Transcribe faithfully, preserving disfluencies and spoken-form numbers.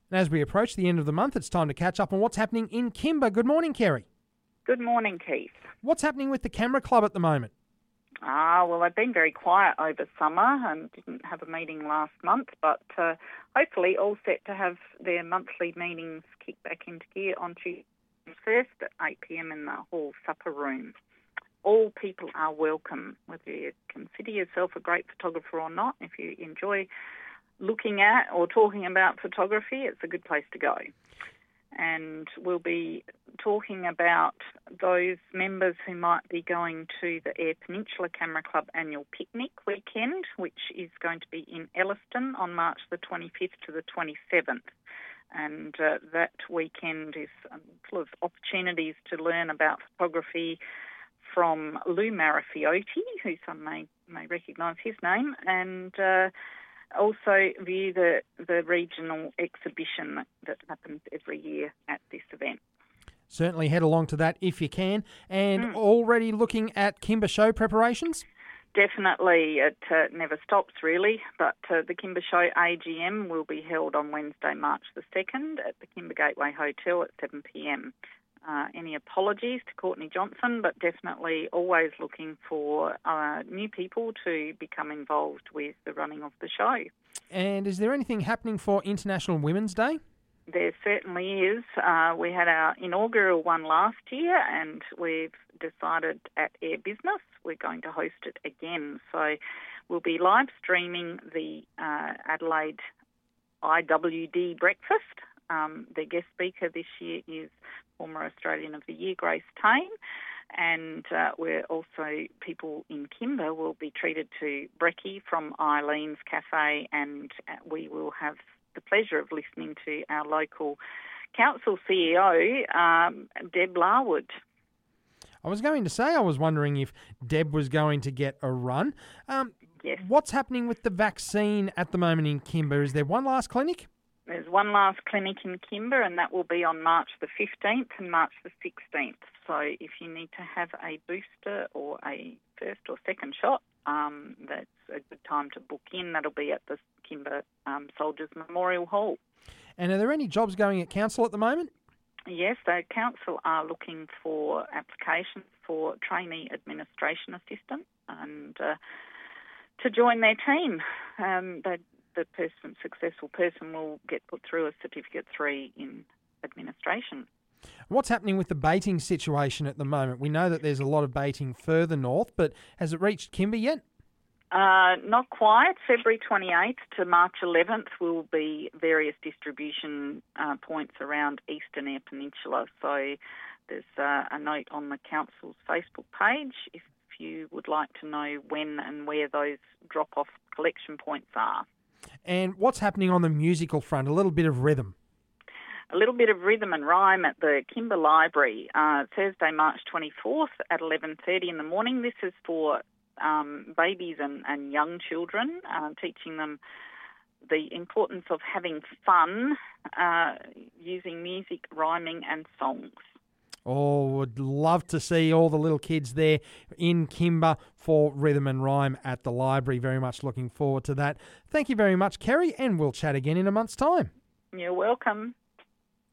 And as we approach the end of the month, it's time to catch up on what's happening in Kimba. Good morning, Kerry. Good morning, Keith. What's happening with the Camera Club at the moment? Ah, well, they've been very quiet over summer and didn't have a meeting last month, but uh, hopefully all set to have their monthly meetings kick back into gear on Tuesday first at eight p.m. in the hall supper room. All people are welcome, whether you consider yourself a great photographer or not. If you enjoy looking at or talking about photography, it's a good place to go. And we'll be talking about those members who might be going to the Eyre Peninsula Camera Club annual picnic weekend, which is going to be in Elliston on March the twenty-fifth to the twenty-seventh. And uh, that weekend is full of opportunities to learn about photography from Lou Marafiotti, who some may, may recognise his name, and uh, also view the, the regional exhibition that, that happens every year at this event. Certainly head along to that if you can. And Mm. already looking at Kimba show preparations? Definitely, it uh, never stops really, but uh, the Kimba Show A G M will be held on Wednesday, March the second at the Kimba Gateway Hotel at seven p.m. Uh, any apologies to Courtney Johnson, but definitely always looking for uh, new people to become involved with the running of the show. And is there anything happening for International Women's Day? There certainly is. Uh, we had our inaugural one last year and we've decided at Air Business we're going to host it again. So we'll be live streaming the uh, Adelaide I W D breakfast. Um, the guest speaker this year is former Australian of the Year, Grace Tame. And uh, we're also, people in Kimba will be treated to brekkie from Eileen's Cafe, and we will have the pleasure of listening to our local council C E O, um, Deb Larwood. I was going to say, I was wondering if Deb was going to get a run. Um, yes. What's happening with the vaccine at the moment in Kimba? Is there one last clinic? There's one last clinic in Kimba, and that will be on March the fifteenth and March the sixteenth. So if you need to have a booster or a first or second shot, um, that's a good time to book in. That'll be at the Kimba um, Soldiers Memorial Hall. And are there any jobs going at council at the moment? Yes, the council are looking for applications for trainee administration assistant and uh, to join their team. Um, they the person, successful person will get put through a Certificate three in administration. What's happening with the baiting situation at the moment? We know that there's a lot of baiting further north, but has it reached Kimba yet? Uh, not quite. February twenty-eighth to March eleventh will be various distribution uh, points around Eastern Eyre Peninsula. So there's uh, a note on the council's Facebook page if you would like to know when and where those drop-off collection points are. And what's happening on the musical front? A little bit of rhythm. A little bit of rhythm and rhyme at the Kimba Library, uh, Thursday, March twenty-fourth at eleven thirty in the morning. This is for um, babies and, and young children, uh, teaching them the importance of having fun uh, using music, rhyming and songs. Oh, would love to see all the little kids there in Kimba for Rhythm and Rhyme at the library. Very much looking forward to that. Thank you very much, Kerry, and we'll chat again in a month's time. You're welcome.